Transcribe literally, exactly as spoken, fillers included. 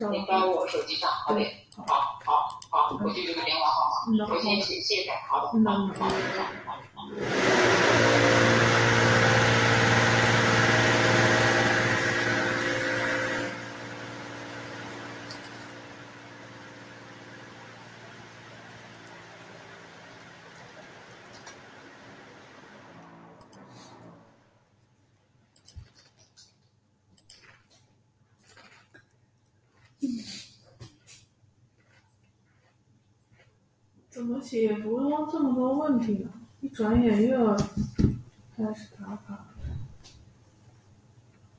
应该我手机上，好的，好好好，回去这个电话号码，我先写谢谢，好的，好好好好好。 怎么写也不用这么多问题了，一转眼又要开始打卡。